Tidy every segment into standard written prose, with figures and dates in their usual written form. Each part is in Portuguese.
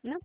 Não.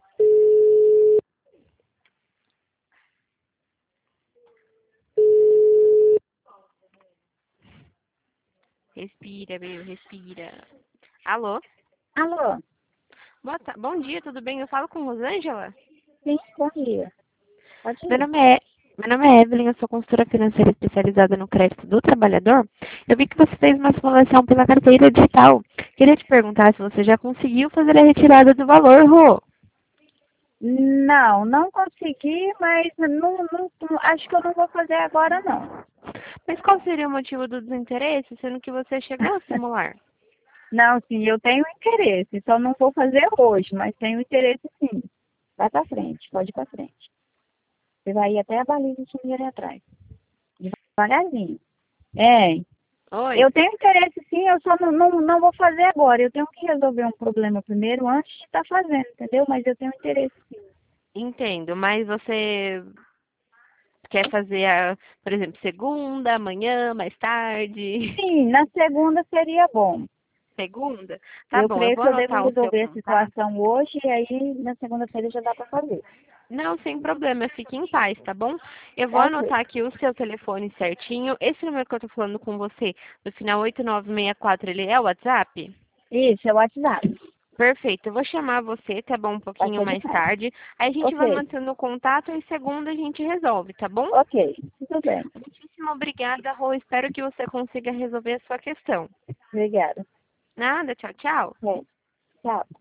Respira, meu, respira. Alô? Alô, Bom dia, tudo bem? Eu falo com Rosângela? sim, bom dia. Pode Meu ir. nome é, meu nome é Evelyn, eu sou consultora financeira especializada no crédito do trabalhador. Eu vi que você fez uma simulação pela carteira digital. Queria te perguntar se você já conseguiu fazer a retirada do valor, Rô. Não, não consegui, mas acho que eu não vou fazer agora, não. Mas qual seria o motivo do desinteresse, sendo que você chegou a simular? Não, sim, eu tenho interesse, só não vou fazer hoje, mas tenho interesse sim. Vai pra frente, pode ir pra frente. Você vai ir até a baliza de dinheiro atrás. Devagarzinho. É, Oi? eu tenho interesse sim, eu só não vou fazer agora. Eu tenho que resolver um problema primeiro antes de estar fazendo, entendeu? Mas eu tenho interesse sim. Entendo, mas você quer fazer, por exemplo, segunda, amanhã, mais tarde? Sim, na segunda seria bom. Segunda? Tá Eu bom, eu creio vou que eu devo anotar o seu resolver a contato. situação hoje e aí na segunda-feira já dá para fazer. Não, sem problema, fique em paz, tá bom? Eu vou Ok. anotar aqui o seu telefone certinho. Esse número que eu tô falando com você, no final 8964, ele é o WhatsApp? Isso, é o WhatsApp. Perfeito, eu vou chamar você, tá bom? Um Vai pouquinho ser de mais tarde. tarde. Aí a gente vai Ok. mantendo o contato e segunda a gente resolve, tá bom? Ok. Tudo bem. Muitíssimo obrigada, Rô. Espero que você consiga resolver a sua questão. Obrigada. Nada, tchau, tchau. É. Tchau.